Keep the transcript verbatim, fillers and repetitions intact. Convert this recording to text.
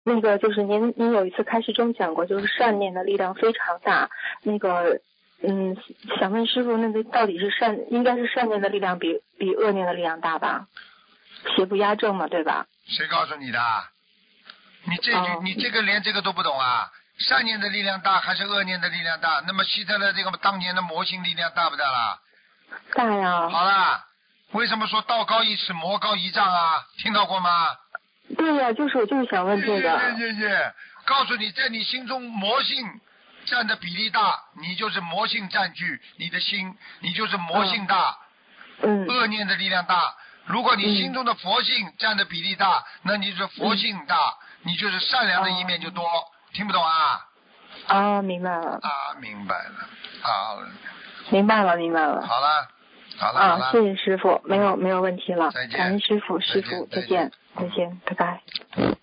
那个就是您您有一次开示中讲过，就是善念的力量非常大。那个嗯，想问师傅，那个到底是善，应该是善念的力量比比恶念的力量大吧？邪不压正嘛，对吧？ 谁告诉你的？你这句、 哦、 你这个连这个都不懂啊？善念的力量大还是恶念的力量大？那么希特勒这个当年的魔性力量大不大啦？ 大呀。 好啦，为什么说道高一尺魔高一丈啊？听到过吗？ 对呀，就是我就是想问这个。 耶耶耶耶！告诉你，在你心中魔性占的比例大，你就是魔性占据你的心，你就是魔性大。 嗯。 恶念的力量大。如果你心中的佛性占的比例大，那你就是佛性大，嗯、你就是善良的一面就多。哦、听不懂啊？ 啊，明白了。 啊，明白了。好。 明白了，明白了。 好了，好了， 啊， 好了， 谢谢师傅，没有没有问题了。 再见。 感恩师傅，师傅再见，再见，拜拜。